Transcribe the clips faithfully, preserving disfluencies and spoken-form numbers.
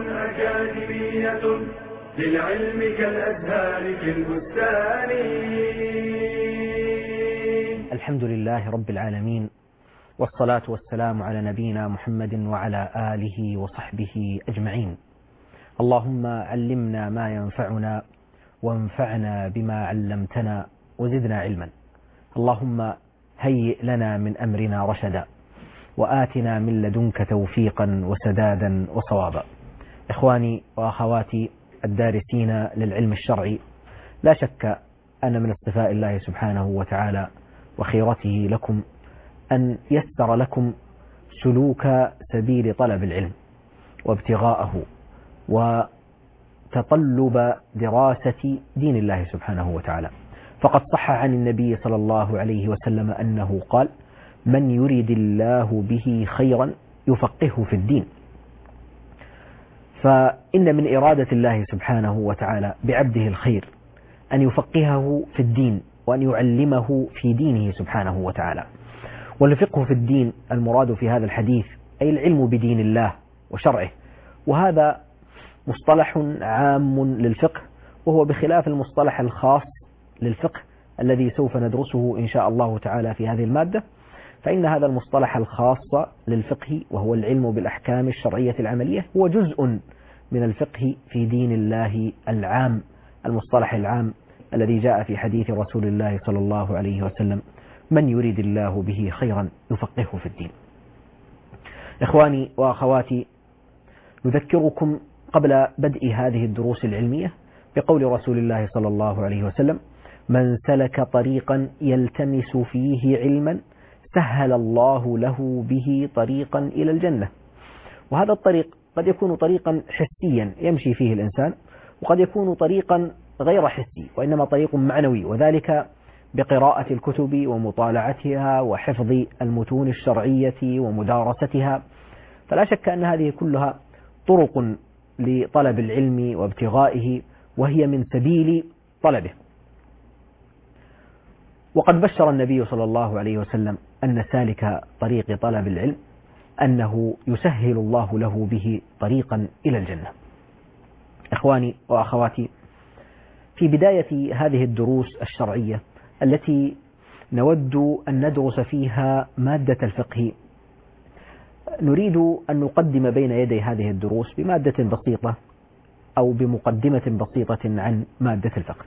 أكاديمية للعلم كالأزهار في البستان. الحمد لله رب العالمين، والصلاة والسلام على نبينا محمد وعلى آله وصحبه أجمعين. اللهم علمنا ما ينفعنا وانفعنا بما علمتنا وزدنا علما. اللهم هيئ لنا من أمرنا رشدا وآتنا من لدنك توفيقا وسدادا وصوابا. إخواني وأخواتي الدارسين للعلم الشرعي، لا شك أن من اصطفاء الله سبحانه وتعالى وخيرته لكم أن يسر لكم سلوك سبيل طلب العلم وابتغاءه وتطلب دراسة دين الله سبحانه وتعالى. فقد صح عن النبي صلى الله عليه وسلم أنه قال: من يريد الله به خيرا يفقهه في الدين. فإن من إرادة الله سبحانه وتعالى بعبده الخير أن يفقهه في الدين وأن يعلمه في دينه سبحانه وتعالى. والفقه في الدين المراد في هذا الحديث أي العلم بدين الله وشرعه، وهذا مصطلح عام للفقه، وهو بخلاف المصطلح الخاص للفقه الذي سوف ندرسه إن شاء الله تعالى في هذه المادة. فإن هذا المصطلح الخاص للفقه وهو العلم بالأحكام الشرعية العملية هو جزء من الفقه في دين الله العام، المصطلح العام الذي جاء في حديث رسول الله صلى الله عليه وسلم: من يريد الله به خيرا يفقهه في الدين. إخواني وأخواتي، نذكركم قبل بدء هذه الدروس العلمية بقول رسول الله صلى الله عليه وسلم: من سلك طريقا يلتمس فيه علما سهل الله له به طريقا إلى الجنة. وهذا الطريق قد يكون طريقا حسيا يمشي فيه الإنسان، وقد يكون طريقا غير حسي وإنما طريق معنوي، وذلك بقراءة الكتب ومطالعتها وحفظ المتون الشرعية ومدارستها. فلا شك أن هذه كلها طرق لطلب العلم وابتغائه، وهي من سبيل طلبه. وقد بشر النبي صلى الله عليه وسلم أن سالك طريق طلب العلم أنه يسهل الله له به طريقا إلى الجنة. إخواني وأخواتي، في بداية هذه الدروس الشرعية التي نود أن ندرس فيها مادة الفقه، نريد أن نقدم بين يدي هذه الدروس بمادة بسيطة أو بمقدمة بسيطة عن مادة الفقه.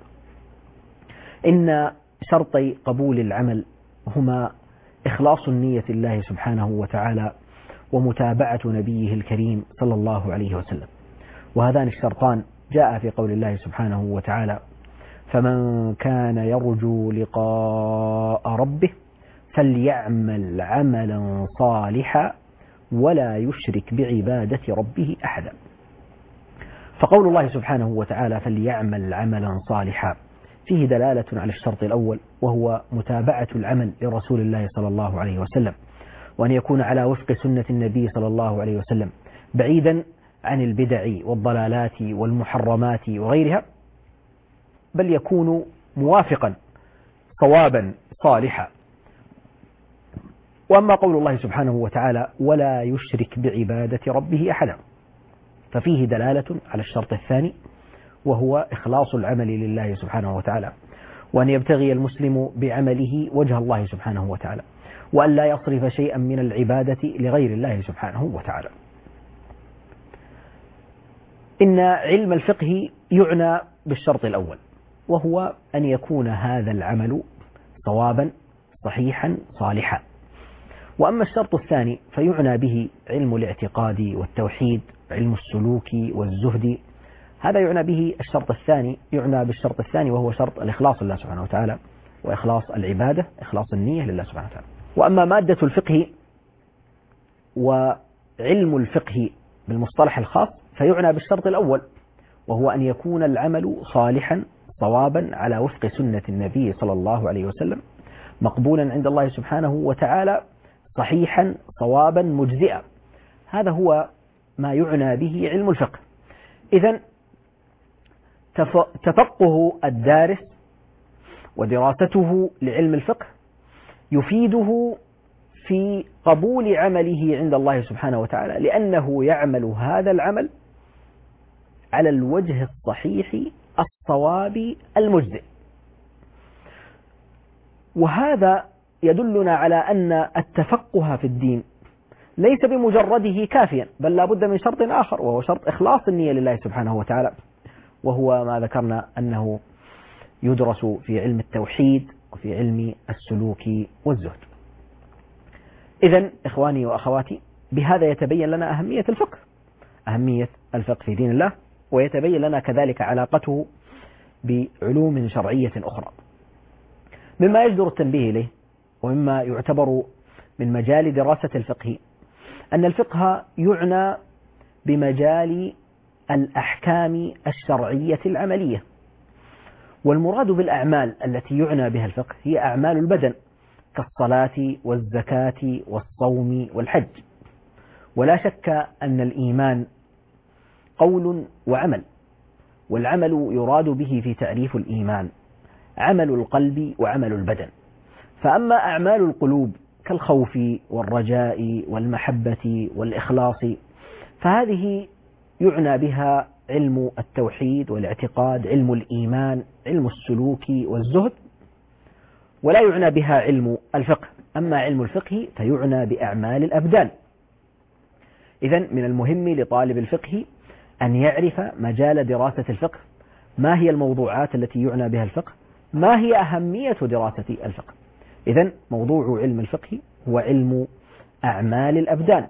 إن شرطي قبول العمل هما إخلاص النية لله سبحانه وتعالى ومتابعة نبيه الكريم صلى الله عليه وسلم، وهذان الشرطان جاء في قول الله سبحانه وتعالى: فمن كان يرجو لقاء ربه فليعمل عملا صالحا ولا يشرك بعبادة ربه أحدا. فقول الله سبحانه وتعالى فليعمل عملا صالحا فيه دلالة على الشرط الأول، وهو متابعة العمل لرسول الله صلى الله عليه وسلم، وأن يكون على وفق سنة النبي صلى الله عليه وسلم، بعيدا عن البدع والضلالات والمحرمات وغيرها، بل يكون موافقا صوابا صالحا. وأما قول الله سبحانه وتعالى ولا يشرك بعبادة ربه أحدا، ففيه دلالة على الشرط الثاني، وهو إخلاص العمل لله سبحانه وتعالى، وأن يبتغي المسلم بعمله وجه الله سبحانه وتعالى، وأن لا يصرف شيئا من العبادة لغير الله سبحانه وتعالى. إن علم الفقه يعنى بالشرط الأول، وهو أن يكون هذا العمل صوابا صحيحا صالحا. وأما الشرط الثاني فيعنى به علم الاعتقاد والتوحيد، علم السلوك والزهد. هذا يعنى به الشرط الثاني، يعنى بالشرط الثاني وهو شرط الإخلاص لله سبحانه وتعالى، وإخلاص العبادة، إخلاص النية لله سبحانه وتعالى. وأما مادة الفقه وعلم الفقه بالمصطلح الخاص فيعنى بالشرط الأول، وهو أن يكون العمل صالحا صوابا على وفق سنة النبي صلى الله عليه وسلم، مقبولا عند الله سبحانه وتعالى، صحيحا صوابا مجزئا. هذا هو ما يعنى به علم الفقه. إذن تفقه الدارس ودراسته لعلم الفقه يفيده في قبول عمله عند الله سبحانه وتعالى، لأنه يعمل هذا العمل على الوجه الصحيح الصواب المجزئ. وهذا يدلنا على أن التفقه في الدين ليس بمجرده كافيا، بل لا بد من شرط آخر، وهو شرط إخلاص النية لله سبحانه وتعالى، وهو ما ذكرنا أنه يدرس في علم التوحيد وفي علم السلوك والزهد. إذن إخواني وأخواتي، بهذا يتبين لنا أهمية الفقه، أهمية الفقه في دين الله، ويتبين لنا كذلك علاقته بعلوم شرعية أخرى. مما يجدر التنبيه إليه ومما يعتبر من مجال دراسة الفقه أن الفقه يعنى بمجال الأحكام الشرعية العملية، والمراد بالأعمال التي يعنى بها الفقه هي أعمال البدن كالصلاة والزكاة والصوم والحج. ولا شك أن الإيمان قول وعمل، والعمل يراد به في تعريف الإيمان عمل القلب وعمل البدن. فأما أعمال القلوب كالخوف والرجاء والمحبة والإخلاص فهذه يعنى بها علم التوحيد والاعتقاد، علم الإيمان، علم السلوك والزهد، ولا يعنى بها علم الفقه. أما علم الفقه فيعنى بأعمال الأبدان. إذن من المهم لطالب الفقه أن يعرف مجال دراسة الفقه، ما هي الموضوعات التي يعنى بها الفقه، ما هي أهمية دراسة الفقه. إذن موضوع علم الفقه هو علم أعمال الأبدان.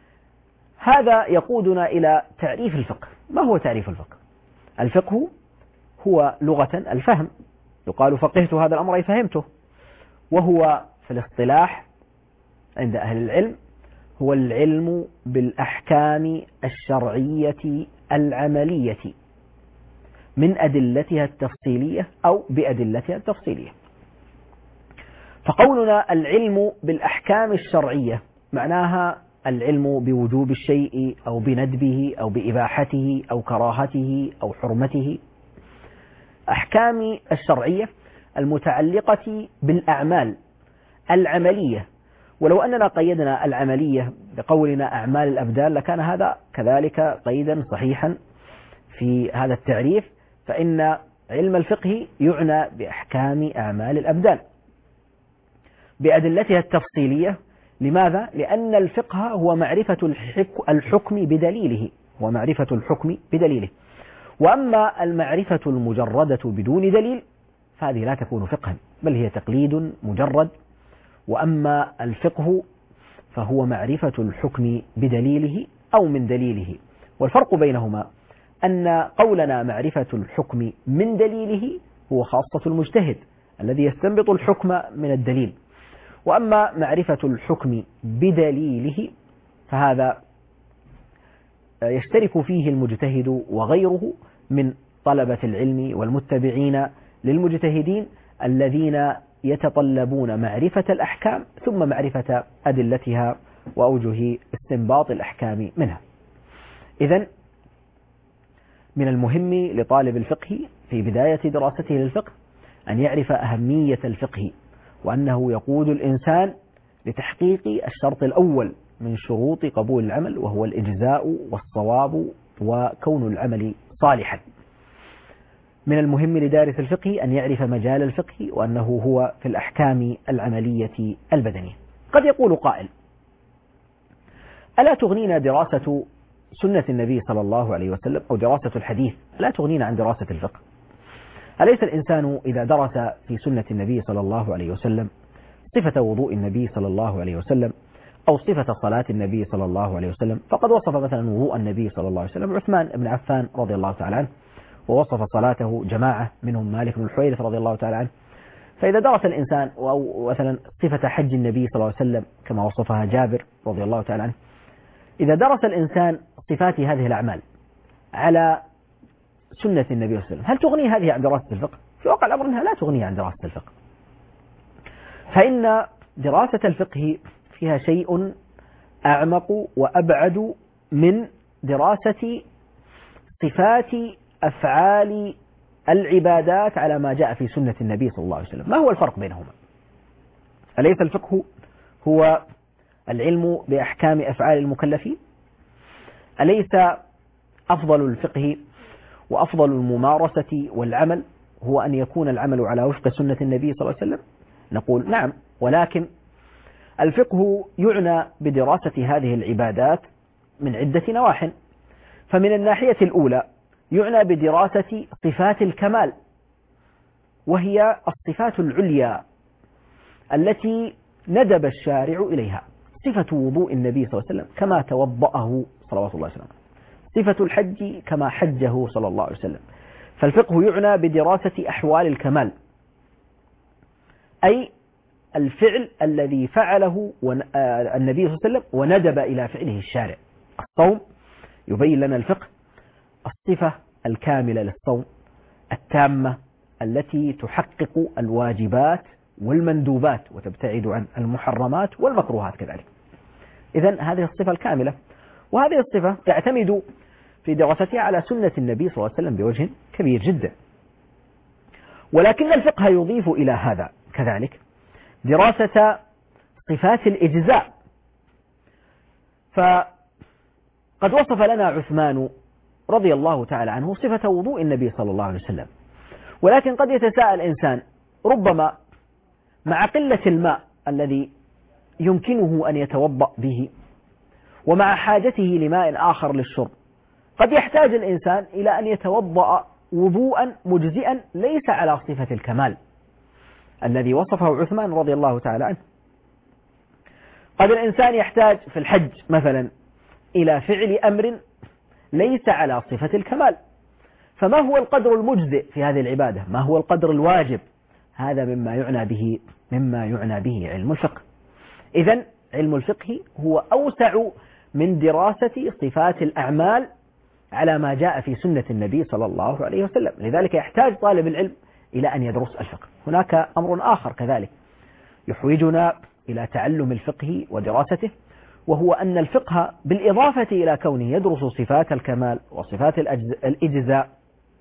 هذا يقودنا إلى تعريف الفقه. ما هو تعريف الفقه؟ الفقه هو لغة الفهم، يقال فقهت هذا الأمر أي فهمته، وهو في الاصطلاح عند أهل العلم هو العلم بالأحكام الشرعية العملية من أدلتها التفصيلية أو بأدلتها التفصيلية. فقولنا العلم بالأحكام الشرعية معناها العلم بوجوب الشيء أو بندبه أو بإباحته أو كراهته أو حرمته، أحكام الشرعية المتعلقة بالأعمال العملية. ولو أننا قيدنا العملية بقولنا أعمال الأبدان لكان هذا كذلك قيدا صحيحا في هذا التعريف، فإن علم الفقه يعنى بأحكام أعمال الأبدان بأدلتها التفصيلية. لماذا؟ لأن الفقه هو معرفة الحكم بدليله، ومعرفة الحكم بدليله. وأما المعرفة المجردة بدون دليل فهذه لا تكون فقها، بل هي تقليد مجرد. وأما الفقه فهو معرفة الحكم بدليله أو من دليله. والفرق بينهما أن قولنا معرفة الحكم من دليله هو خاصة المجتهد الذي يستنبط الحكم من الدليل، وأما معرفة الحكم بدليله فهذا يشترك فيه المجتهد وغيره من طلبة العلم والمتبعين للمجتهدين الذين يتطلبون معرفة الأحكام ثم معرفة أدلتها وأوجه استنباط الأحكام منها. إذن من المهم لطالب الفقه في بداية دراسته للفقه أن يعرف أهمية الفقه، وأنه يقود الإنسان لتحقيق الشرط الأول من شروط قبول العمل، وهو الإجزاء والصواب وكون العمل صالحا. من المهم لدارس الفقه أن يعرف مجال الفقه، وأنه هو في الأحكام العملية البدنية. قد يقول قائل: ألا تغنينا دراسة سنة النبي صلى الله عليه وسلم أو دراسة الحديث، لا تغنينا عن دراسة الفقه؟ أليس الإنسان إذا درس في سنة النبي صلى الله عليه وسلم صفة وضوء النبي صلى الله عليه وسلم أو صفة صلاة النبي صلى الله عليه وسلم، فقد وصف مثلا وضوء النبي صلى الله عليه وسلم عثمان بن عفان رضي الله تعالى عنه، ووصف صلاته جماعة منهم مالك بن الحويرث رضي الله تعالى عنه. فإذا درس الإنسان أو مثلا صفة حج النبي صلى الله عليه وسلم كما وصفها جابر رضي الله تعالى عنه، إذا درس الإنسان صفات هذه الأعمال على سنة النبي صلى الله عليه وسلم، هل تغني هذه عن دراسة الفقه؟ في واقع الأمر أنها لا تغني عن دراسة الفقه، فإن دراسة الفقه فيها شيء أعمق وأبعد من دراسة صفات أفعال العبادات على ما جاء في سنة النبي صلى الله عليه وسلم. ما هو الفرق بينهما؟ أليس الفقه هو العلم بأحكام أفعال المكلفين؟ أليس أفضل الفقه وأفضل الممارسة والعمل هو أن يكون العمل على وفق سنة النبي صلى الله عليه وسلم؟ نقول نعم، ولكن الفقه يعنى بدراسة هذه العبادات من عدة نواح. فمن الناحية الأولى يعنى بدراسة صفات الكمال، وهي الصفات العليا التي ندب الشارع إليها، صفة وضوء النبي صلى الله عليه وسلم كما توضأه صلوات الله وسلامه، صفة الحج كما حجه صلى الله عليه وسلم. فالفقه يعنى بدراسة أحوال الكمال، أي الفعل الذي فعله النبي صلى الله عليه وسلم وندب إلى فعله الشارع. الصوم يبين لنا الفقه الصفة الكاملة للصوم التامة التي تحقق الواجبات والمندوبات وتبتعد عن المحرمات والمكروهات كذلك. إذن هذه الصفة الكاملة، وهذه الصفة تعتمد في دراستها على سنة النبي صلى الله عليه وسلم بوجه كبير جدا. ولكن الفقه يضيف إلى هذا كذلك دراسة صفات الإجزاء. فقد وصف لنا عثمان رضي الله تعالى عنه صفة وضوء النبي صلى الله عليه وسلم، ولكن قد يتساءل الإنسان ربما مع قلة الماء الذي يمكنه أن يتوضأ به ومع حاجته لماء آخر للشرب، قد يحتاج الإنسان إلى أن يتوضأ وضوءا مجزئا ليس على صفة الكمال الذي وصفه عثمان رضي الله تعالى عنه. قد الإنسان يحتاج في الحج مثلا إلى فعل أمر ليس على صفة الكمال، فما هو القدر المجزئ في هذه العبادة؟ ما هو القدر الواجب؟ هذا مما يعنى به مما يعنى به علم الفقه. إذن علم الفقه هو أوسع من دراسة صفات الأعمال على ما جاء في سنة النبي صلى الله عليه وسلم. لذلك يحتاج طالب العلم إلى أن يدرس الفقه. هناك أمر آخر كذلك يحوجنا إلى تعلم الفقه ودراسته، وهو أن الفقه بالإضافة إلى كونه يدرس صفات الكمال وصفات الإجزاء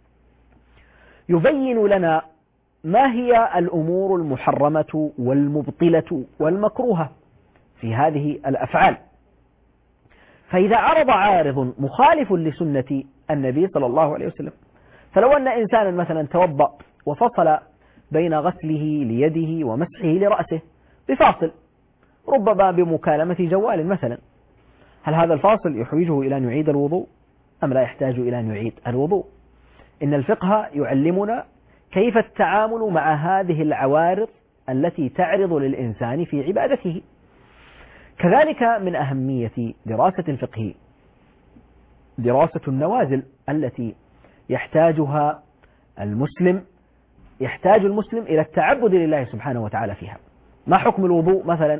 يبين لنا ما هي الأمور المحرمة والمبطلة والمكروهة في هذه الأفعال. فإذا عرض عارض مخالف لسنة النبي صلى الله عليه وسلم، فلو أن إنسانا مثلا توضأ وفصل بين غسله ليده ومسحه لرأسه بفاصل ربما بمكالمة جوال مثلا، هل هذا الفاصل يحوجه إلى أن يعيد الوضوء أم لا يحتاج إلى أن يعيد الوضوء؟ إن الفقه يعلمنا كيف التعامل مع هذه العوارض التي تعرض للإنسان في عبادته. كذلك من أهمية دراسة الفقه دراسة النوازل التي يحتاجها المسلم يحتاج المسلم إلى التعبد لله سبحانه وتعالى فيها. ما حكم الوضوء مثلا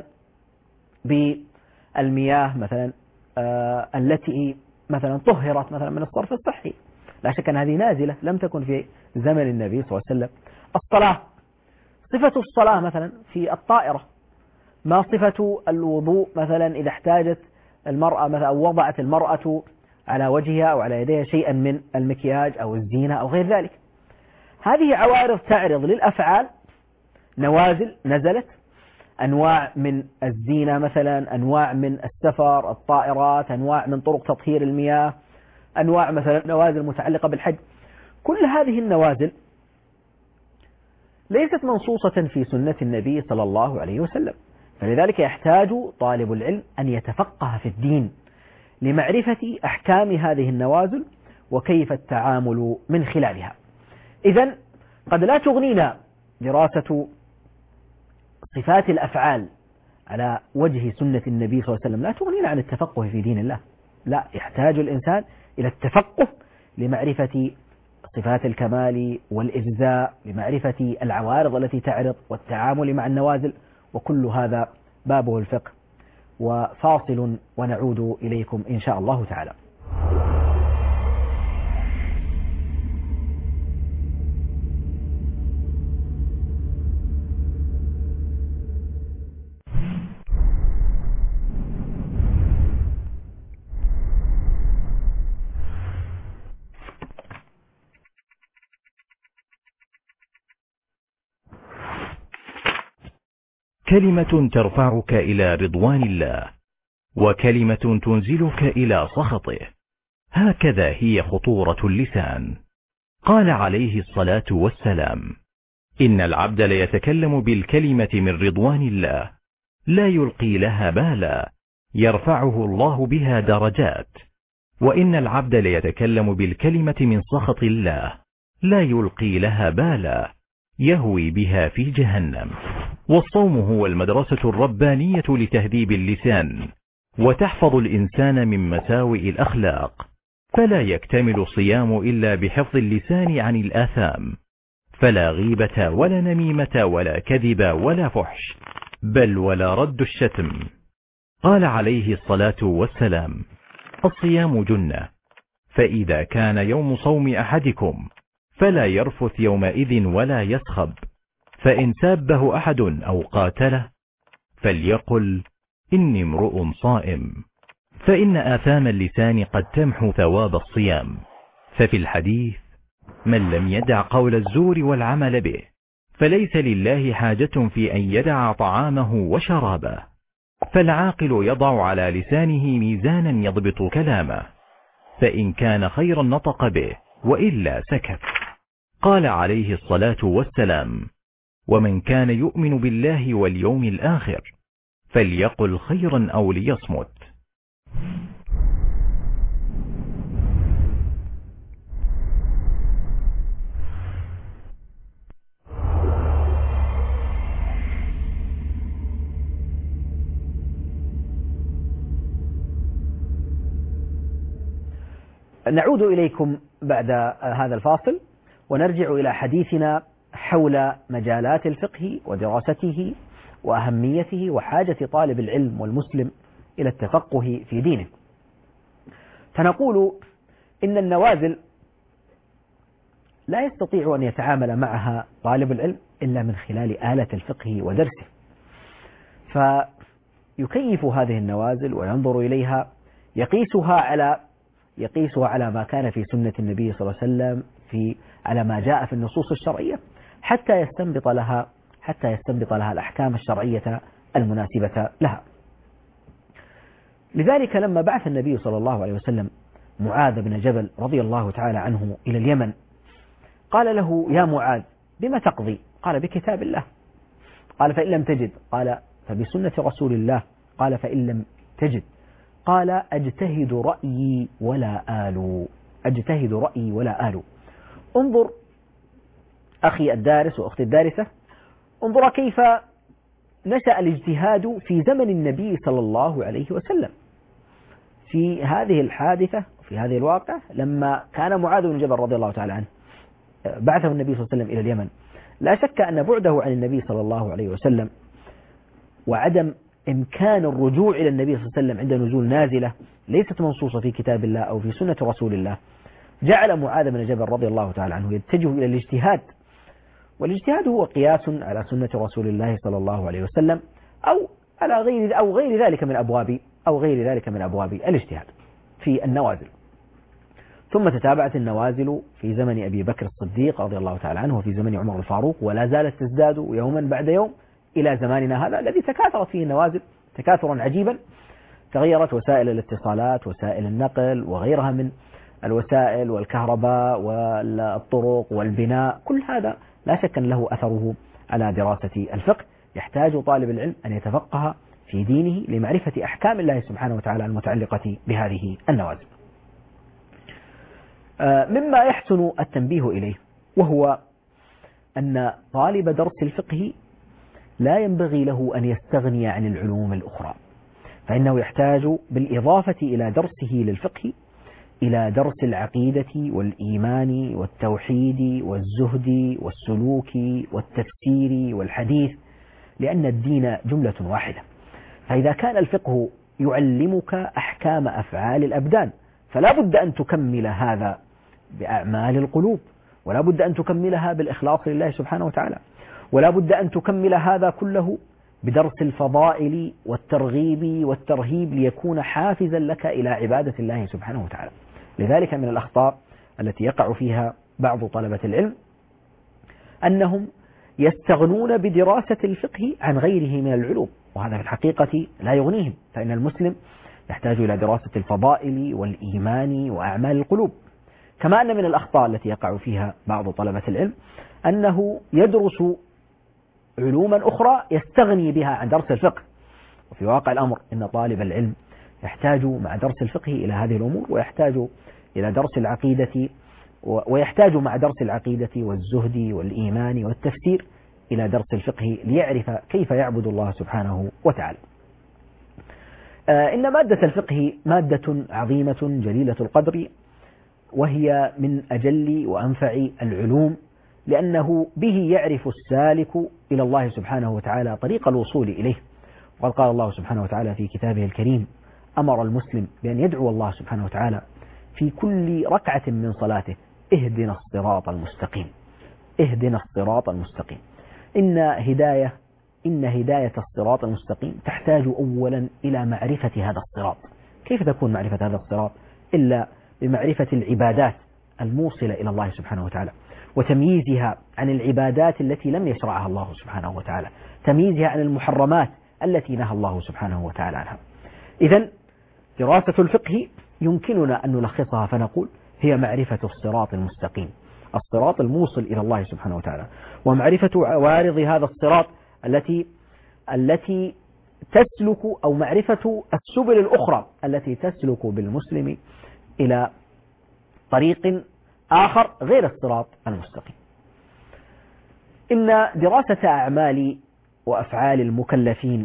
بالمياه مثلا آه التي مثلا طهرت مثلا من الصرف الصحي؟ لا شك أن هذه نازلة لم تكن في زمن النبي صلى الله عليه وسلم. الصلاة، صفة الصلاة مثلا في الطائرة، ما صفة الوضوء مثلا إذا احتاجت المرأة مثلا أو وضعت المرأة على وجهها أو على يديها شيئا من المكياج أو الزينة أو غير ذلك. هذه عوارض تعرض للأفعال، نوازل نزلت، أنواع من الزينة مثلا، أنواع من السفر الطائرات، أنواع من طرق تطهير المياه، أنواع مثلا نوازل متعلقة بالحج. كل هذه النوازل ليست منصوصة في سنة النبي صلى الله عليه وسلم، فلذلك يحتاج طالب العلم أن يتفقه في الدين لمعرفة أحكام هذه النوازل وكيف التعامل من خلالها. إذن قد لا تغنينا دراسة صفات الأفعال على وجه سنة النبي صلى الله عليه وسلم، لا تغنينا عن التفقه في دين الله، لا، يحتاج الإنسان إلى التفقه لمعرفة صفات الكمال والإجزاء، لمعرفة العوارض التي تعرض والتعامل مع النوازل، وكل هذا بابه الفقه. وفاصل ونعود إليكم إن شاء الله تعالى. كلمة ترفعك إلى رضوان الله، وكلمة تنزلك إلى سخطه، هكذا هي خطورة اللسان. قال عليه الصلاة والسلام: إن العبد ليتكلم بالكلمة من رضوان الله لا يلقي لها بالا يرفعه الله بها درجات، وإن العبد ليتكلم بالكلمة من سخط الله لا يلقي لها بالا يهوي بها في جهنم. والصوم هو المدرسة الربانية لتهذيب اللسان، وتحفظ الإنسان من مساوئ الأخلاق، فلا يكتمل الصيام إلا بحفظ اللسان عن الآثام، فلا غيبة ولا نميمة ولا كذب ولا فحش، بل ولا رد الشتم. قال عليه الصلاة والسلام: الصيام جنة، فإذا كان يوم صوم أحدكم فلا يرفث يومئذ ولا يسخب، فإن سابه أحد أو قاتله فليقل: إني امرؤ صائم، فإن آثام اللسان قد تمحو ثواب الصيام. ففي الحديث: من لم يدع قول الزور والعمل به فليس لله حاجة في أن يدع طعامه وشرابه. فالعاقل يضع على لسانه ميزانا يضبط كلامه، فإن كان خيرا نطق به وإلا سكت. قال عليه الصلاة والسلام: ومن كان يؤمن بالله واليوم الآخر فليقل خيرا أو ليصمت. نعود إليكم بعد هذا الفاصل ونرجع إلى حديثنا حول مجالات الفقه ودراسته وأهميته وحاجة طالب العلم والمسلم إلى التفقه في دينه. فنقول إن النوازل لا يستطيع أن يتعامل معها طالب العلم إلا من خلال آلة الفقه ودرسه، فيكيف هذه النوازل وينظر إليها، يقيسها على يقيسها على ما كان في سنة النبي صلى الله عليه وسلم، في على ما جاء في النصوص الشرعية، حتى يستنبط لها حتى يستنبط لها الأحكام الشرعية المناسبة لها. لذلك لما بعث النبي صلى الله عليه وسلم معاذ بن جبل رضي الله تعالى عنه إلى اليمن، قال له: يا معاذ بما تقضي؟ قال: بكتاب الله. قال: فإن لم تجد؟ قال: فبسنة رسول الله. قال: فإن لم تجد؟ قال: أجتهد رأيي ولا آل أجتهد رأيي ولا آل. انظر أخي الدارس وأختي الدارسة، انظر كيف نشأ الاجتهاد في زمن النبي صلى الله عليه وسلم. في هذه الحادثة في هذه الواقع لما كان معاذ بن جبل رضي الله تعالى عنه بعثه النبي صلى الله عليه وسلم إلى اليمن، لا شك أن بعده عن النبي صلى الله عليه وسلم وعدم إمكان الرجوع إلى النبي صلى الله عليه وسلم عند نزول نازلة ليست منصوصة في كتاب الله أو في سنة رسول الله، جعل معاذ بن جبل رضي الله تعالى عنه يتجه إلى الاجتهاد. والاجتهاد هو قياس على سنة رسول الله صلى الله عليه وسلم أو على غير أو غير ذلك من أبواب أو غير ذلك من أبواب الاجتهاد في النوازل. ثم تتابعت النوازل في زمن أبي بكر الصديق رضي الله تعالى عنه وفي زمن عمر الفاروق، ولا زالت تزداد يوما بعد يوم إلى زماننا هذا الذي تكاثرت فيه النوازل تكاثرا عجيبا. تغيرت وسائل الاتصالات، وسائل النقل وغيرها من الوسائل، والكهرباء والطرق والبناء، كل هذا لا شك أن له أثره على دراسة الفقه. يحتاج طالب العلم أن يتفقه في دينه لمعرفة أحكام الله سبحانه وتعالى المتعلقة بهذه النوازل. مما يحسن التنبيه إليه وهو أن طالب درس الفقه لا ينبغي له أن يستغني عن العلوم الأخرى، فإنه يحتاج بالإضافة إلى درسه للفقه إلى درس العقيدة والإيمان والتوحيد والزهد والسلوك والتفسير والحديث، لأن الدين جملة واحدة. فإذا كان الفقه يعلمك أحكام أفعال الأبدان فلا بد أن تكمل هذا بأعمال القلوب، ولا بد أن تكملها بالإخلاص لله سبحانه وتعالى، ولا بد أن تكمل هذا كله بدرس الفضائل والترغيب والترهيب ليكون حافزا لك إلى عبادة الله سبحانه وتعالى. لذلك من الأخطاء التي يقع فيها بعض طلبة العلم أنهم يستغنون بدراسة الفقه عن غيره من العلوم، وهذا في الحقيقة لا يغنيهم، فإن المسلم يحتاج إلى دراسة الفضائل والإيمان وأعمال القلوب، كما أن من الأخطاء التي يقع فيها بعض طلبة العلم أنه يدرس علوما أخرى يستغني بها عن درس الفقه. وفي واقع الأمر إن طالب العلم يحتاج مع درس الفقه إلى هذه الأمور، ويحتاج إلى درس العقيدة، ويحتاج مع درس العقيدة والزهد والإيمان والتفسير إلى درس الفقه ليعرف كيف يعبد الله سبحانه وتعالى. إن مادة الفقه مادة عظيمة جليلة القدر، وهي من أجل وأنفع العلوم، لأنه به يعرف السالك إلى الله سبحانه وتعالى طريق الوصول إليه. وقد قال الله سبحانه وتعالى في كتابه الكريم: أمر المسلم بأن يدعو الله سبحانه وتعالى في كل ركعة من صلاته: اهدنا الصراط المستقيم، اهدنا الصراط المستقيم. إن هداية إن هداية الصراط المستقيم تحتاج أولا إلى معرفة هذا الصراط. كيف تكون معرفة هذا الصراط إلا بمعرفة العبادات الموصلة إلى الله سبحانه وتعالى، وتمييزها عن العبادات التي لم يشرعها الله سبحانه وتعالى، تمييزها عن المحرمات التي نهى الله سبحانه وتعالى عنها. إذن دراسة الفقه يمكننا أن نلخصها فنقول: هي معرفة الصراط المستقيم، الصراط الموصل إلى الله سبحانه وتعالى، ومعرفة عوارض هذا الصراط التي التي تسلك، أو معرفة السبل الأخرى التي تسلك بالمسلم إلى طريق آخر غير الصراط المستقيم. إن دراسة أعمال وأفعال المكلفين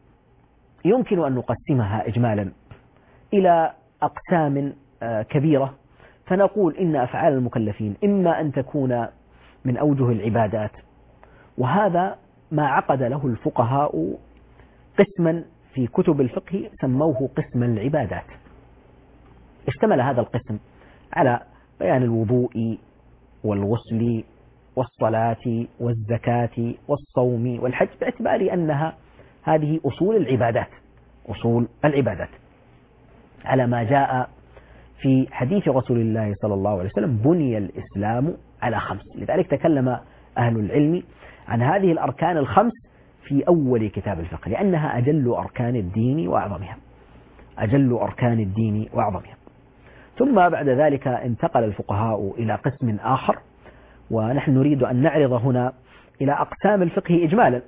يمكن أن نقسمها إجمالا إلى أقسام كبيرة، فنقول إن أفعال المكلفين إما أن تكون من أوجه العبادات، وهذا ما عقد له الفقهاء قسما في كتب الفقه سموه قسم العبادات. اشتمل هذا القسم على بيان الوضوء والغسل والصلاة والزكاة والصوم والحج، باعتبار أنها هذه أصول العبادات، أصول العبادات على ما جاء في حديث رسول الله صلى الله عليه وسلم: بني الإسلام على خمس. لذلك تكلم أهل العلم عن هذه الأركان الخمس في أول كتاب الفقه، لأنها أجل أركان الدين وأعظمها، أجل أركان الدين وأعظمها. ثم بعد ذلك انتقل الفقهاء إلى قسم آخر، ونحن نريد أن نعرض هنا إلى أقسام الفقه إجمالا.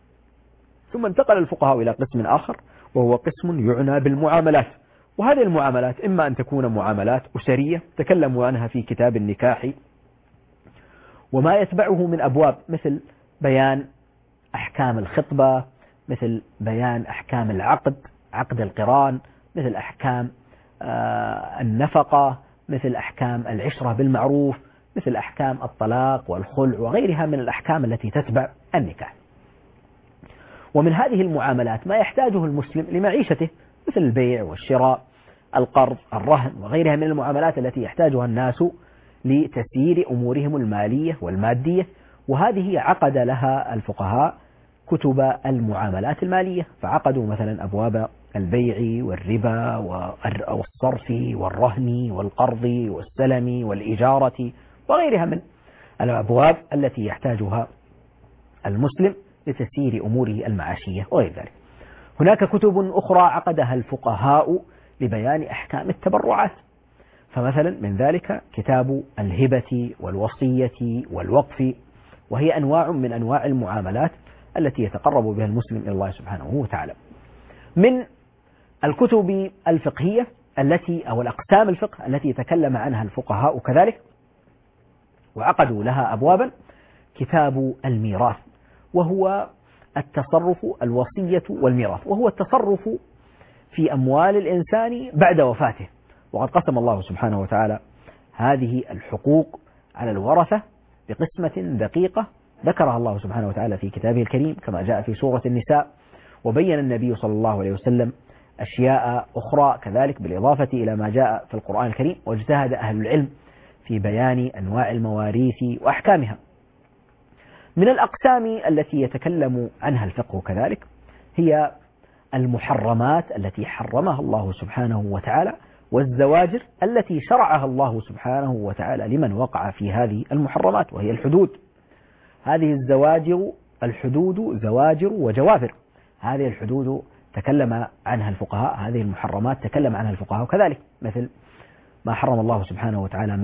ثم انتقل الفقهاء إلى قسم آخر، وهو قسم يعنى بالمعاملات. وهذه المعاملات إما أن تكون معاملات أسرية تكلموا عنها في كتاب النكاح وما يتبعه من أبواب، مثل بيان أحكام الخطبة، مثل بيان أحكام العقد، عقد القران، مثل أحكام النفقة، مثل أحكام العشرة بالمعروف، مثل أحكام الطلاق والخلع وغيرها من الأحكام التي تتبع النكاح. ومن هذه المعاملات ما يحتاجه المسلم لمعيشته، مثل البيع والشراء، القرض، الرهن وغيرها من المعاملات التي يحتاجها الناس لتسيير أمورهم المالية والمادية. وهذه عقد لها الفقهاء كتب المعاملات المالية، فعقدوا مثلا أبواب البيع والربا والصرف والرهن والقرض والسلم والإجارة وغيرها من الأبواب التي يحتاجها المسلم لتسيير أموره المعاشية وغير ذلك. هناك كتب أخرى عقدها الفقهاء لبيان أحكام التبرعات، فمثلا من ذلك كتاب الهبة والوصية والوقف، وهي أنواع من أنواع المعاملات التي يتقرب بها المسلم إلى الله سبحانه وتعالى. من الكتب الفقهية التي أو الأقسام الفقه التي تكلم عنها الفقهاء كذلك وعقدوا لها أبوابا كتاب الميراث، وهو التصرف، الوصية والميراث، وهو التصرف في أموال الإنسان بعد وفاته. وقد قسم الله سبحانه وتعالى هذه الحقوق على الورثة بقسمة دقيقة ذكرها الله سبحانه وتعالى في كتابه الكريم كما جاء في سورة النساء، وبين النبي صلى الله عليه وسلم أشياء أخرى كذلك بالإضافة إلى ما جاء في القرآن الكريم، واجتهد أهل العلم في بيان أنواع المواريث وأحكامها. من الأقسام التي يتكلم عنها الفقه كذلك هي المحرمات التي حرمها الله سبحانه وتعالى، والزواجر التي شرعها الله سبحانه وتعالى لمن وقع في هذه المحرمات، وهي الحدود. هذه الزواجر الحدود زواجر وجوابر، هذه الحدود تكلم عنها الفقهاء، هذه المحرمات تكلم عنها الفقهاء كذلك، مثل ما حرم الله سبحانه وتعالى من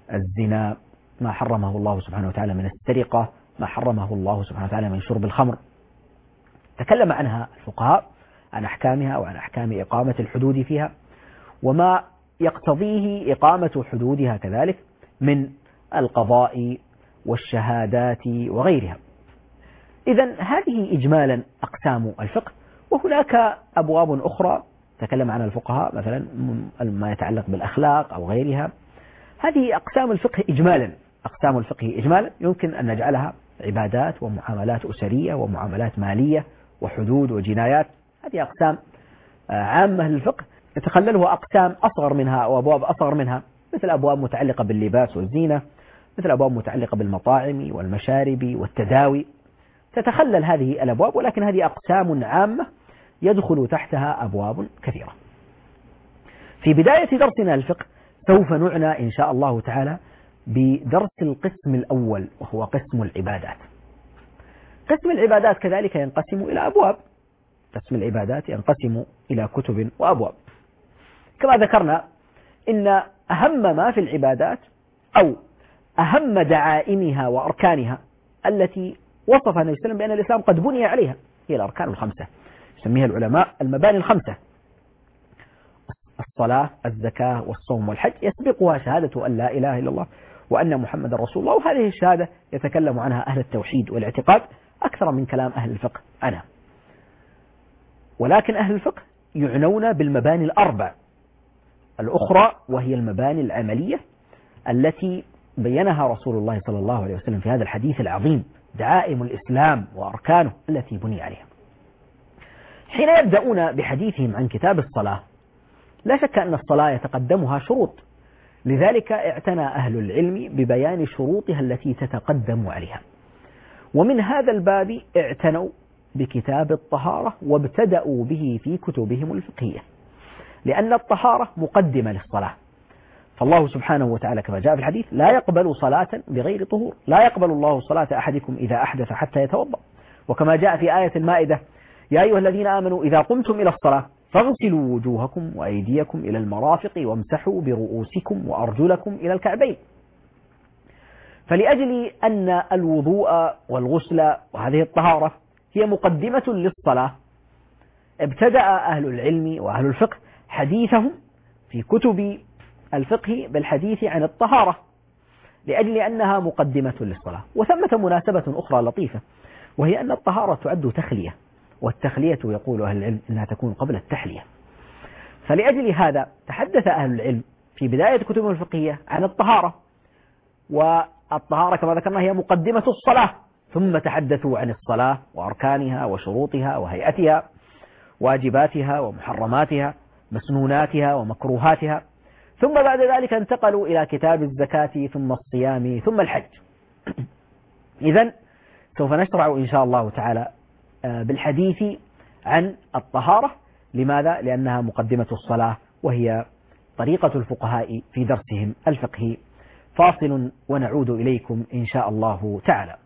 الزنا، ما حرمه الله سبحانه وتعالى من السرقة، ما حرمه الله سبحانه وتعالى من شرب الخمر. تكلم عنها الفقهاء عن أحكامها وعن أحكام إقامة الحدود فيها وما يقتضيه إقامة حدودها كذلك من القضاء والشهادات وغيرها. إذن هذه إجمالا أقسام الفقه، وهناك أبواب أخرى تكلم عنها الفقهاء مثلا ما يتعلق بالأخلاق أو غيرها. هذه أقسام الفقه إجمالا، أقسام الفقه إجمالا يمكن أن نجعلها عبادات ومعاملات أسرية ومعاملات مالية وحدود وجنايات. هذه أقسام عامة للفقه يتخللها أقسام أصغر منها وأبواب أصغر منها، مثل أبواب متعلقة باللباس والزينة، مثل أبواب متعلقة بالمطاعم والمشارب والتداوي. تتخلل هذه الأبواب، ولكن هذه أقسام عامة يدخل تحتها أبواب كثيرة. في بداية درسنا الفقه سوف نعنى إن شاء الله تعالى بدرس القسم الأول وهو قسم العبادات. قسم العبادات كذلك ينقسم إلى أبواب، قسم العبادات ينقسم إلى كتب وأبواب. كما ذكرنا إن أهم ما في العبادات أو أهم دعائمها وأركانها التي وصفها النبي صلى الله عليه وسلم بأن الإسلام قد بني عليها هي الأركان الخمسة، يسميها العلماء المباني الخمسة: الصلاة، الزكاة، والصوم، والحج، يسبقها شهادة أن لا إله إلا الله وأن محمد رسول الله. وهذه الشهادة يتكلم عنها أهل التوحيد والاعتقاد أكثر من كلام أهل الفقه عنها. ولكن أهل الفقه يعنون بالمباني الأربع الأخرى، وهي المباني العملية التي بينها رسول الله صلى الله عليه وسلم في هذا الحديث العظيم: دعائم الإسلام وأركانه التي بني عليها. حين يبدأون بحديثهم عن كتاب الصلاة لا شك أن الصلاة يتقدمها شروط، لذلك اعتنى أهل العلم ببيان شروطها التي تتقدم عليها. ومن هذا الباب اعتنوا بكتاب الطهارة وابتدأوا به في كتبهم الفقهية، لأن الطهارة مقدمة للصلاة. فالله سبحانه وتعالى كما جاء في الحديث: لا يقبل صلاة بغير طهور، لا يقبل الله صلاة أحدكم إذا أحدث حتى يتوضأ. وكما جاء في آية المائدة: يا أيها الذين آمنوا إذا قمتم إلى الصلاة فاغسلوا وجوهكم وأيديكم إلى المرافق وامسحوا برؤوسكم وأرجلكم إلى الكعبين. فلأجل أن الوضوء والغسل وهذه الطهارة هي مقدمة للصلاة، ابتدأ أهل العلم وأهل الفقه حديثهم في كتب الفقه بالحديث عن الطهارة لأجل أنها مقدمة للصلاة. وثمة مناسبة أخرى لطيفة، وهي أن الطهارة تعد تخلية، والتخلية يقول أهل العلم أنها تكون قبل التحلية. فلأجل هذا تحدث أهل العلم في بداية كتبهم الفقهية عن الطهارة، والطهارة كما ذكرنا هي مقدمة الصلاة، ثم تحدثوا عن الصلاة وأركانها وشروطها وهيئتها، واجباتها ومحرماتها، مسنوناتها ومكروهاتها، ثم بعد ذلك انتقلوا إلى كتاب الزكاة ثم الصيام ثم الحج. إذن سوف نشرع إن شاء الله تعالى بالحديث عن الطهارة. لماذا؟ لأنها مقدمة الصلاة وهي طريقة الفقهاء في درسهم الفقهي. فاصل ونعود إليكم إن شاء الله تعالى.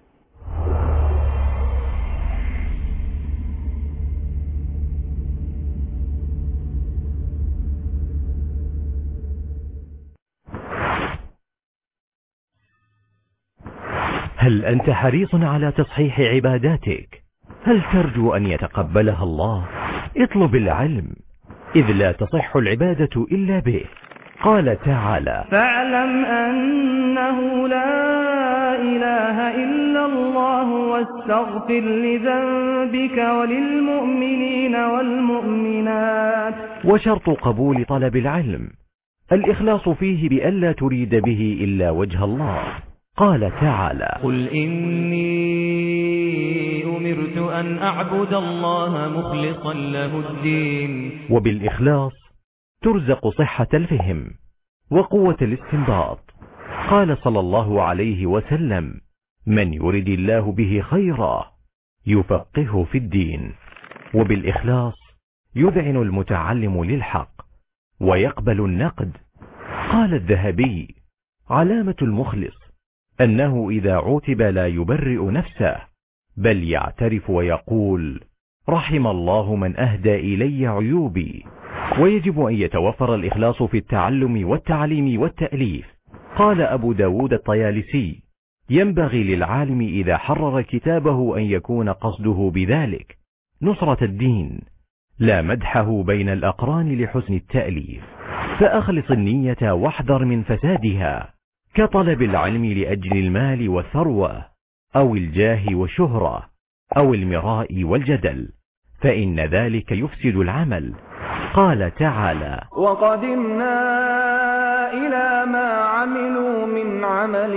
هل أنت حريص على تصحيح عباداتك؟ هل ترجو أن يتقبلها الله؟ اطلب العلم، إذ لا تصح العبادة إلا به. قال تعالى: فاعلم أنه لا إله إلا الله واستغفر لذنبك وللمؤمنين والمؤمنات. وشرط قبول طلب العلم الإخلاص فيه بألا تريد به إلا وجه الله. قال تعالى: قل إني أمرت أن أعبد الله مخلصا له الدين. وبالإخلاص ترزق صحة الفهم وقوة الاستنباط. قال صلى الله عليه وسلم: من يرد الله به خيرا يفقهه في الدين. وبالإخلاص يذعن المتعلم للحق ويقبل النقد. قال الذهبي: علامة المخلص أنه إذا عوتب لا يبرئ نفسه، بل يعترف ويقول: رحم الله من أهدى إلي عيوبي. ويجب أن يتوفر الإخلاص في التعلم والتعليم والتأليف، قال أبو داود الطيالسي: ينبغي للعالم إذا حرر كتابه أن يكون قصده بذلك نصرة الدين، لا مدحه بين الأقران لحسن التأليف، فأخلص النية واحذر من فسادها، كطلب العلم لأجل المال والثروة، أو الجاه والشهرة، أو المراء والجدل، فإن ذلك يفسد العمل. قال تعالى: وقدمنا إلى ما عملوا من عمل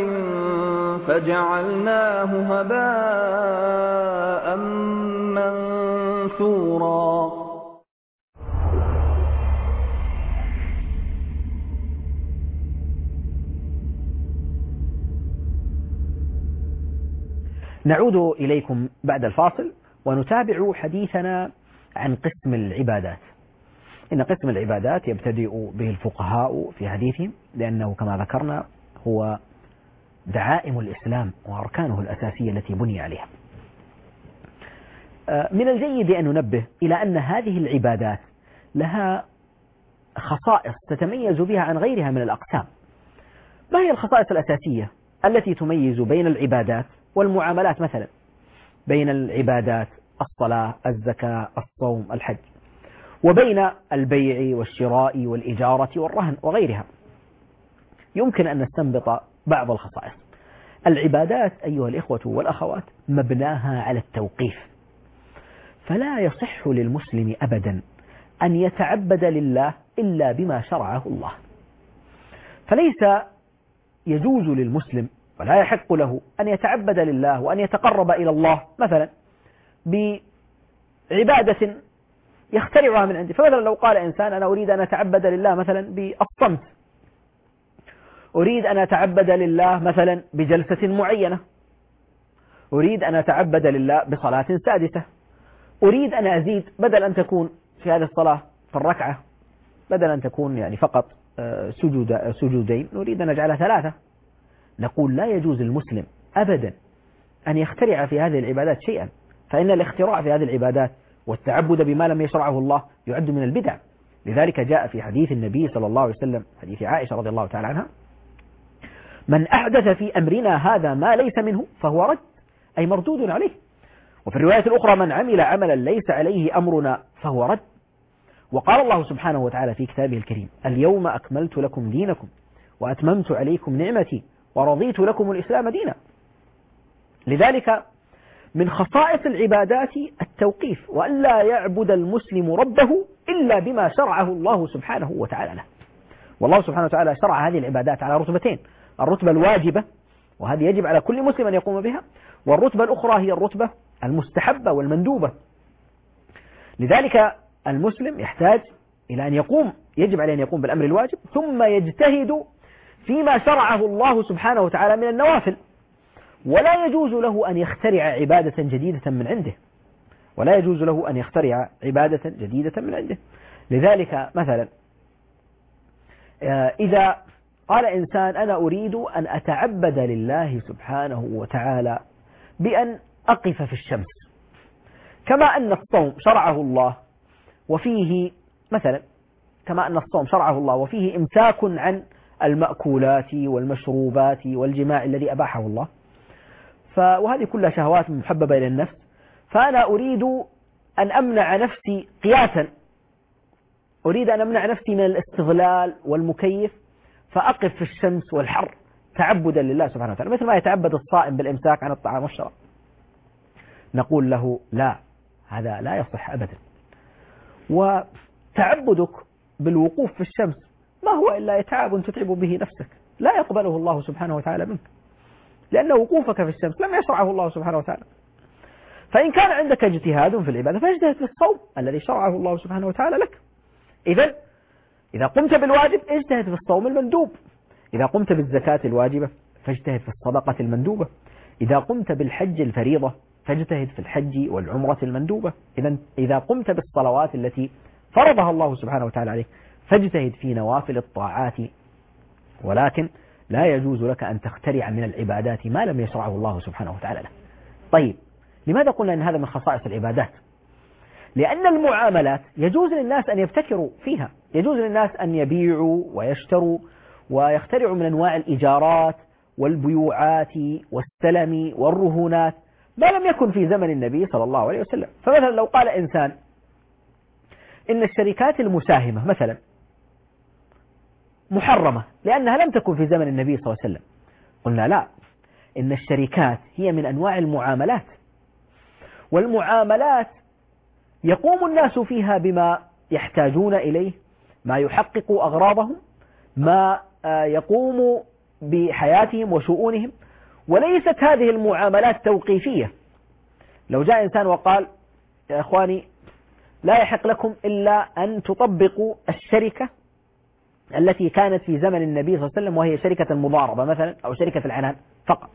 فجعلناه هباء منثورا. نعود إليكم بعد الفاصل ونتابع حديثنا عن قسم العبادات. إن قسم العبادات يبتدئ به الفقهاء في حديثهم، لأنه كما ذكرنا هو دعائم الإسلام وأركانه الأساسية التي بني عليها. من الجيد أن ننبه إلى أن هذه العبادات لها خصائص تتميز بها عن غيرها من الأقسام. ما هي الخصائص الأساسية التي تميز بين العبادات والمعاملات؟ مثلا بين العبادات الصلاة، الزكاة، الصوم، الحج، وبين البيع والشراء والإجارة والرهن وغيرها. يمكن أن نستنبط بعض الخصائص. العبادات أيها الإخوة والأخوات مبناها على التوقيف، فلا يصح للمسلم أبدا أن يتعبد لله إلا بما شرعه الله. فليس يجوز للمسلم ولا يحق له أن يتعبد لله وأن يتقرب إلى الله مثلا بعبادة يخترعها من عنده. فمثلا لو قال إنسان: أنا أريد أن أتعبد لله مثلا بالصمت، أريد أن أتعبد لله مثلا بجلسة معينة، أريد أن أتعبد لله بصلاة سادسة، أريد أن أزيد بدل أن تكون في هذه الصلاة في الركعة بدل أن تكون يعني فقط سجود سجودين نريد أن نجعلها ثلاثة. نقول لا يجوز للمسلم أبدا أن يخترع في هذه العبادات شيئا، فإن الاختراع في هذه العبادات والتعبد بما لم يشرعه الله يعد من البدع. لذلك جاء في حديث النبي صلى الله عليه وسلم، حديث عائشة رضي الله تعالى عنها: من أحدث في أمرنا هذا ما ليس منه فهو رد، أي مردود عليه. وفي الرواية الأخرى: من عمل عملا ليس عليه أمرنا فهو رد. وقال الله سبحانه وتعالى في كتابه الكريم: اليوم أكملت لكم دينكم وأتممت عليكم نعمتي ورضيت لكم الإسلام دينا. لذلك من خصائص العبادات التوقيف، وأن لا يعبد المسلم ربه إلا بما شرعه الله سبحانه وتعالى له. والله سبحانه وتعالى شرع هذه العبادات على رتبتين: الرتبة الواجبة، وهذه يجب على كل مسلم أن يقوم بها، والرتبة الأخرى هي الرتبة المستحبة والمندوبة. لذلك المسلم يحتاج إلى أن يقوم، يجب عليه أن يقوم بالأمر الواجب، ثم يجتهد فيما شرعه الله سبحانه وتعالى من النوافل. ولا يجوز له أن يخترع عبادة جديدة من عنده، ولا يجوز له أن يخترع عبادة جديدة من عنده. لذلك مثلا إذا قال إنسان: أنا أريد أن أتعبد لله سبحانه وتعالى بأن أقف في الشمس، كما أن الصوم شرعه الله وفيه مثلا كما أن الصوم شرعه الله وفيه إمساك عن المأكولات والمشروبات والجماع الذي أباحه الله، وهذه كلها شهوات محببة إلى النفس، فأنا أريد أن أمنع نفسي قياسا، أريد أن أمنع نفسي من الاستغلال والمكيف، فأقف في الشمس والحر تعبدا لله سبحانه وتعالى، مثل ما يتعبد الصائم بالإمساك عن الطعام والشراب. نقول له: لا، هذا لا يصح أبدا. وتعبدك بالوقوف في الشمس ما هو إلا إتعاب تتعب به نفسك، لا يقبله الله سبحانه وتعالى منك، لأن وقوفك في الشمس لم يشرعه الله سبحانه وتعالى. فإن كان عندك اجتهاد في العبادة فاجتهد في الصوم الذي شرعه الله سبحانه وتعالى لك. إذن إذا قمت بالواجب اجتهد في الصوم المندوب، إذا قمت بالزكاة الواجبة فاجتهد في الصدقة المندوبة، إذا قمت بالحج الفريضة فاجتهد في الحج والعمرة المندوبة، إذا إذا قمت بالصلوات التي فرضها الله سبحانه وتعالى عليك فاجتهد في نوافل الطاعات. ولكن لا يجوز لك أن تخترع من العبادات ما لم يشرعه الله سبحانه وتعالى لك. طيب، لماذا قلنا أن هذا من خصائص العبادات؟ لأن المعاملات يجوز للناس أن يبتكروا فيها، يجوز للناس أن يبيعوا ويشتروا ويخترعوا من أنواع الإيجارات والبيوعات والسلم والرهونات ما لم يكن في زمن النبي صلى الله عليه وسلم. فمثلا لو قال إنسان إن الشركات المساهمة مثلا محرمة لأنها لم تكن في زمن النبي صلى الله عليه وسلم، قلنا لا، إن الشركات هي من أنواع المعاملات، والمعاملات يقوم الناس فيها بما يحتاجون إليه، ما يحقق أغراضهم، ما يقوم بحياتهم وشؤونهم، وليست هذه المعاملات توقيفية. لو جاء إنسان وقال يا إخواني لا يحق لكم إلا أن تطبقوا الشركة التي كانت في زمن النبي صلى الله عليه وسلم وهي شركة المضاربة مثلا أو شركة العنان فقط،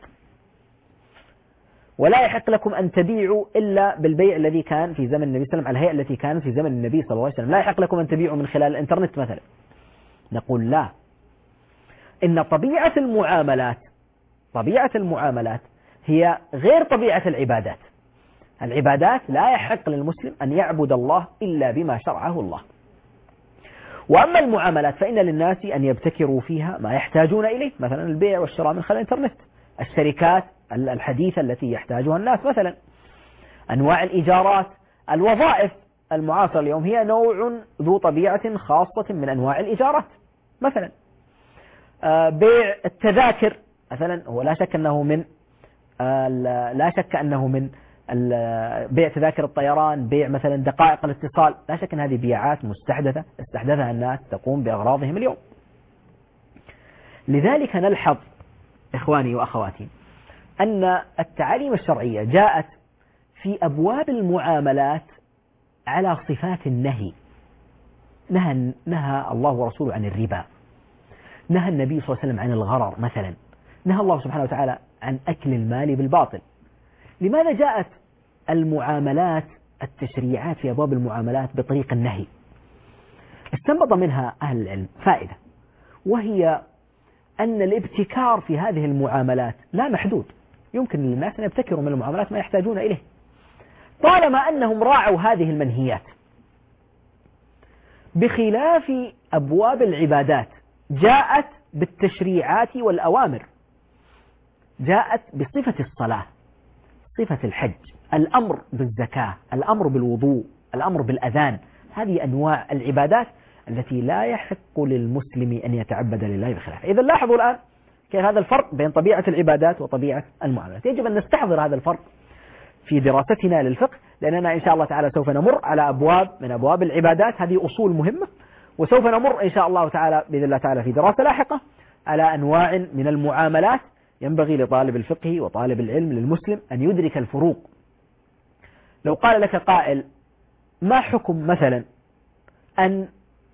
ولا يحق لكم أن تبيعوا إلا بالبيع الذي كان في زمن النبي صلى الله عليه وسلم على الهيئة التي كانت في زمن النبي صلى الله عليه وسلم، لا يحق لكم أن تبيعوا من خلال الإنترنت مثلا. نقول لا، إن طبيعة المعاملات طبيعة المعاملات هي غير طبيعة العبادات. العبادات لا يحق للمسلم أن يعبد الله إلا بما شرعه الله، وأما المعاملات فإن للناس أن يبتكروا فيها ما يحتاجون إليه، مثلا البيع والشراء من خلال الإنترنت، الشركات الحديثة التي يحتاجها الناس، مثلا أنواع الإيجارات، الوظائف المعاصرة اليوم هي نوع ذو طبيعة خاصة من أنواع الإيجارات، مثلا بيع التذاكر مثلا هو لا شك أنه من لا شك أنه من بيع تذاكر الطيران، بيع مثلا دقائق الاتصال، لا شك أن هذه بيعات مستحدثة استحدثها الناس تقوم بأغراضهم اليوم. لذلك نلحظ إخواني وأخواتي أن التعاليم الشرعية جاءت في أبواب المعاملات على صفات النهي. نهى, نهى الله ورسوله عن الربا، نهى النبي صلى الله عليه وسلم عن الغرر مثلا، نهى الله سبحانه وتعالى عن أكل المال بالباطل. لماذا جاءت المعاملات التشريعات في أبواب المعاملات بطريق النهي؟ استنبط منها أهل العلم فائدة، وهي أن الابتكار في هذه المعاملات لا محدود، يمكن للناس أن يبتكروا من المعاملات ما يحتاجون إليه طالما أنهم راعوا هذه المنهيات، بخلاف أبواب العبادات جاءت بالتشريعات والأوامر، جاءت بصفة الصلاة، صفة الحج، الأمر بالزكاة، الأمر بالوضوء، الأمر بالأذان. هذه أنواع العبادات التي لا يحق للمسلم أن يتعبد لله بخلافها. إذا لاحظوا الآن كيف هذا الفرق بين طبيعة العبادات وطبيعة المعاملات. يجب أن نستحضر هذا الفرق في دراستنا للفقه، لأننا إن شاء الله تعالى سوف نمر على أبواب من أبواب العبادات، هذه أصول مهمة، وسوف نمر إن شاء الله تعالى بإذن الله تعالى في دراسة لاحقة على أنواع من المعاملات ينبغي لطالب الفقه وطالب العلم للمسلم أن يدرك الفروق. لو قال لك قائل ما حكم مثلا أن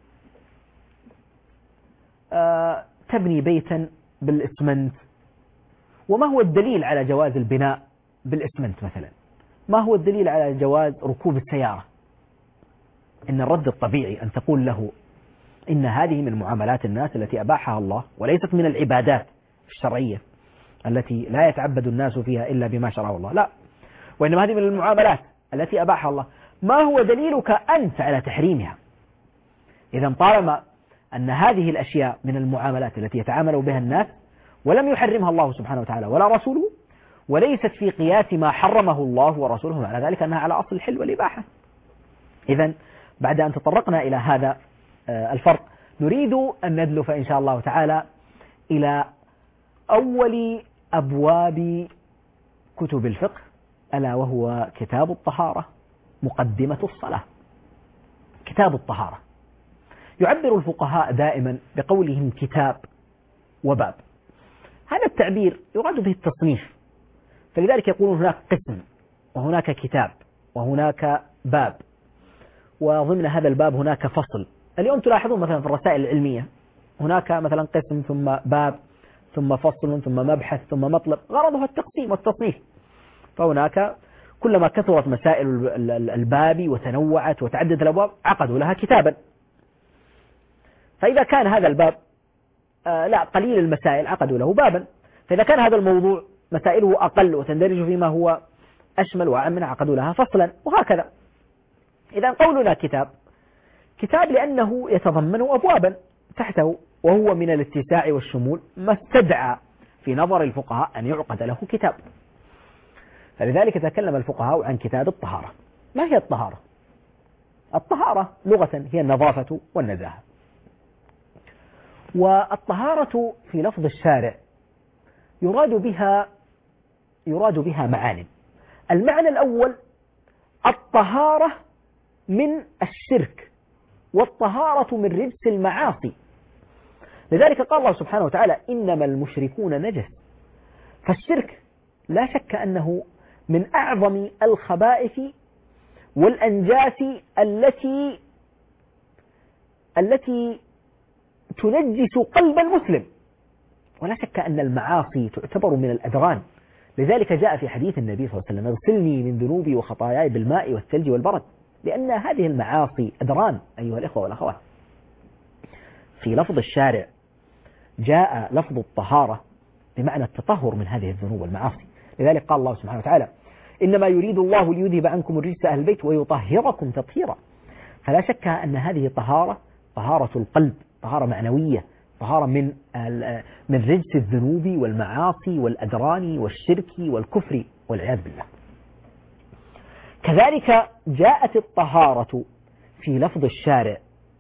تبني بيتا بالإسمنت، وما هو الدليل على جواز البناء بالإسمنت مثلا؟ ما هو الدليل على جواز ركوب السيارة؟ إن الرد الطبيعي أن تقول له إن هذه من معاملات الناس التي أباحها الله، وليست من العبادات الشرعية التي لا يتعبد الناس فيها إلا بما شرعه الله، لا، وإنما هذه من المعاملات التي أباحها الله. ما هو دليلك أنت على تحريمها؟ إذا طالما أن هذه الأشياء من المعاملات التي يتعامل بها الناس ولم يحرمها الله سبحانه وتعالى ولا رسوله، وليست في قياس ما حرمه الله ورسوله، معنى ذلك أنها على أصل الحل والإباحة. إذا بعد أن تطرقنا إلى هذا الفرق، نريد أن ندلف إن شاء الله تعالى إلى أول أبواب كتب الفقه، ألا وهو كتاب الطهارة، مقدمة الصلاة. كتاب الطهارة يعبر الفقهاء دائما بقولهم كتاب وباب. هذا التعبير يراد به التصنيف، فلذلك يقولون هناك قسم وهناك كتاب وهناك باب، وضمن هذا الباب هناك فصل. اليوم تلاحظون مثلا في الرسائل العلمية هناك مثلا قسم ثم باب ثم فصل ثم مبحث ثم مطلب، غرضها التقسيم والتصنيف. فهناك كلما كثرت مسائل الباب وتنوعت وتعددت الأبواب عقدوا لها كتابا. فإذا كان هذا الباب آه لا قليل المسائل عقدوا له بابا، فإذا كان هذا الموضوع مسائله أقل وتندرج فيما هو أشمل وأعم منه عقدوا لها فصلا، وهكذا. إذا قولنا كتاب، كتاب لأنه يتضمن أبوابا، تحته وهو من الاتساع والشمول ما استدعى في نظر الفقهاء أن يعقد له كتاب. فلذلك تكلم الفقهاء عن كتاب الطهارة. ما هي الطهارة؟ الطهارة لغة هي النظافة والنزاهة. والطهارة في لفظ الشارع يراد بها يراد بها معان. المعنى الأول الطهارة من الشرك والطهارة من رجس المعاصي. لذلك قال الله سبحانه وتعالى إنما المشركون نجس. فالشرك لا شك أنه من أعظم الخبائث والأنجاس التي التي تنجس قلب المسلم، ولا شك أن المعاصي تعتبر من الأدران. لذلك جاء في حديث النبي صلى الله عليه وسلم اغسلني من ذنوبي وخطاياي بالماء والثلج والبرد، لأن هذه المعاصي أدران أيها الإخوة والأخوات. في لفظ الشارع جاء لفظ الطهارة بمعنى التطهر من هذه الذنوب والمعاصي. لذلك قال الله سبحانه وتعالى إنما يريد الله ليذهب عنكم الرجس أهل البيت ويطهركم تطهيرا. فلا شك أن هذه طهارة طهارة القلب، طهارة معنوية، طهارة من من رجس الذنوب والمعاصي والأدران والشرك والكفر والعياذ بالله. كذلك جاءت الطهارة في لفظ الشارع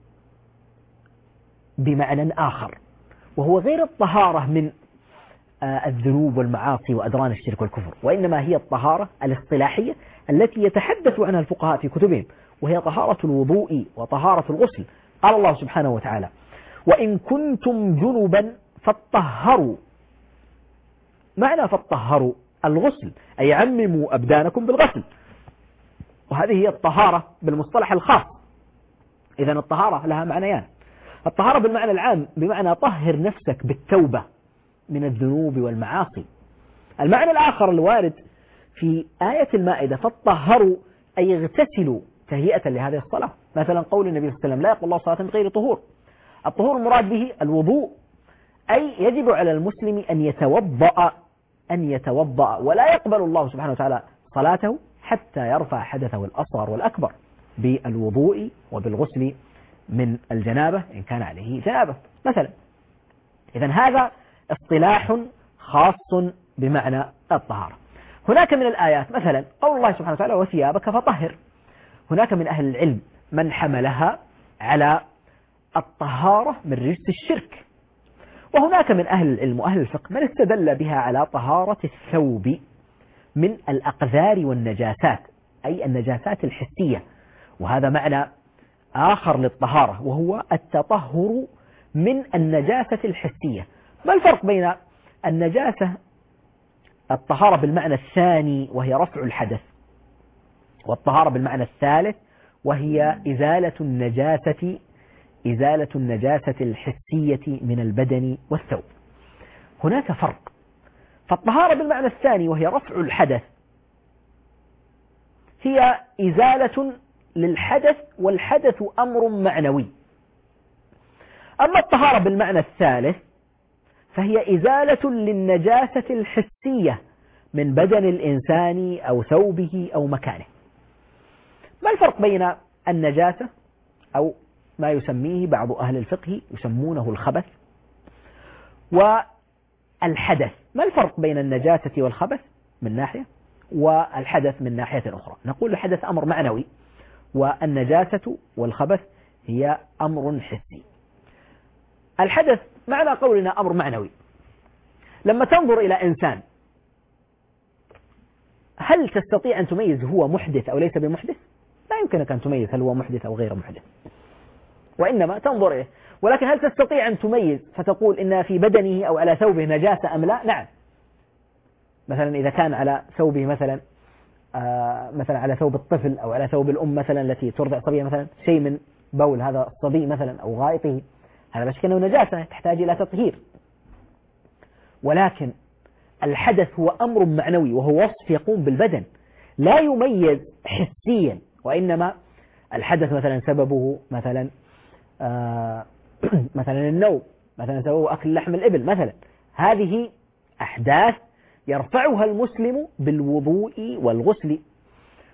بمعنى آخر، وهو غير الطهارة من الذنوب والمعاصي وأدران الشرك والكفر، وإنما هي الطهارة الاصطلاحية التي يتحدث عنها الفقهاء في كتبهم، وهي طهارة الوضوء وطهارة الغسل. قال الله سبحانه وتعالى وإن كنتم جنبا فاطهروا. معنى فاطهروا الغسل، أي عمموا أبدانكم بالغسل، وهذه هي الطهارة بالمصطلح الخاص. إذن الطهارة لها معنيان: الطهارة بالمعنى العام بمعنى طهر نفسك بالتوبة من الذنوب والمعاصي. المعنى الآخر الوارد في آية المائدة فاطهروا أي اغتسلوا تهيئة لهذه الصلاة. مثلا قول النبي صلى الله عليه وسلم لا يقبل الله صلاة بغير طهور. الطهور المراد به الوضوء، أي يجب على المسلم أن يتوضأ أن يتوضأ ولا يقبل الله سبحانه وتعالى صلاته حتى يرفع حدثه الأصغر والأكبر بالوضوء وبالغسل من الجنابة إن كان عليه جنابة مثلا. إذن هذا اصطلاح خاص بمعنى الطهارة. هناك من الآيات مثلا قول الله سبحانه وتعالى وثيابك فطهر. هناك من أهل العلم من حملها على الطهارة من رجس الشرك، وهناك من أهل العلم وأهل الفقه من استدل بها على طهارة الثوب من الأقذار والنجاسات، أي النجاسات الحسية، وهذا معنى آخر للطهارة وهو التطهر من النجاسة الحسية. ما الفرق بين النجاسة الطهارة بالمعنى الثاني وهي رفع الحدث، والطهارة بالمعنى الثالث وهي إزالة النجاسة إزالة النجاسة الحسية من البدن والثوب؟ هناك فرق. فالطهارة بالمعنى الثاني وهي رفع الحدث هي إزالة للحدث، والحدث أمر معنوي. أما الطهارة بالمعنى الثالث فهي إزالة للنجاسة الحسية من بدن الإنسان أو ثوبه أو مكانه. ما الفرق بين النجاسة أو ما يسميه بعض أهل الفقه يسمونه الخبث والحدث؟ ما الفرق بين النجاسة والخبث من ناحية والحدث من ناحية أخرى؟ نقول الحدث أمر معنوي والنجاسة والخبث هي أمر حسي. الحدث معنى قولنا أمر معنوي. لما تنظر إلى إنسان هل تستطيع أن تميز هو محدث أو ليس بمحدث؟ لا يمكنك أن تميز هل هو محدث أو غير محدث، وإنما تنظر إليه. ولكن هل تستطيع أن تميز فتقول إن في بدنه أو على ثوبه نجاسة أم لا؟ نعم. مثلا إذا كان على ثوبه مثلا آه مثلا على ثوب الطفل أو على ثوب الأم مثلا التي ترضع صبية مثلا شيء من بول هذا الصبي مثلا أو غائطه، هذا لا شك أنه نجاسة تحتاج إلى تطهير. ولكن الحدث هو أمر معنوي وهو وصف يقوم بالبدن لا يميز حسيا، وإنما الحدث مثلا سببه مثلا آه مثلا النوم، مثلا سببه أكل لحم الإبل مثلا. هذه أحداث يرفعها المسلم بالوضوء والغسل.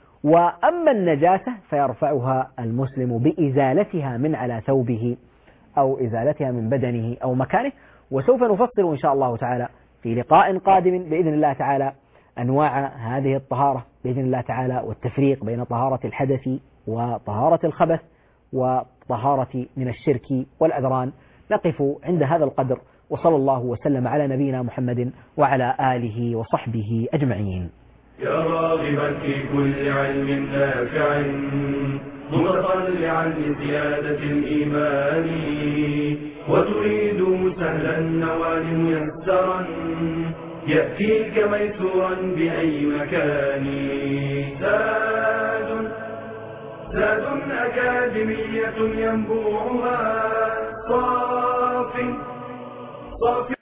وأما النجاسة فيرفعها المسلم بإزالتها من على ثوبه أو إزالتها من بدنه أو مكانه. وسوف نفصل إن شاء الله تعالى في لقاء قادم بإذن الله تعالى أنواع هذه الطهارة بإذن الله تعالى، والتفريق بين طهارة الحدث وطهارة الخبث وطهارة من الشرك والأذران. نقف عند هذا القدر، وصلى الله وسلم على نبينا محمد وعلى آله وصحبه أجمعين. يا راغبا في كل علم نافع متطلعا لزيادة الإيمان وتريد سهلا النوال ميسرا يأتيك ميسورا بأي مكان. زاد زاد أكاديمية ينبوعها صافي صافي